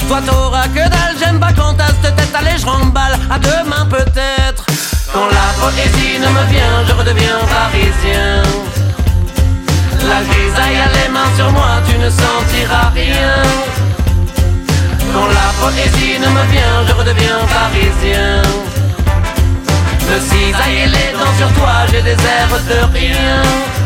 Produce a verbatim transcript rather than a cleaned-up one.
Toi t'auras que dalle, j'aime pas quand t'as cette tête. Allez je remballe, à demain peut-être. Quand la poésie ne me vient, je redeviens parisien. La grisaille a les mains sur moi, tu ne sentiras rien. Quand la poésie ne me vient, je redeviens parisien. Le cisaille et les dents sur toi, j'ai des airs de rien.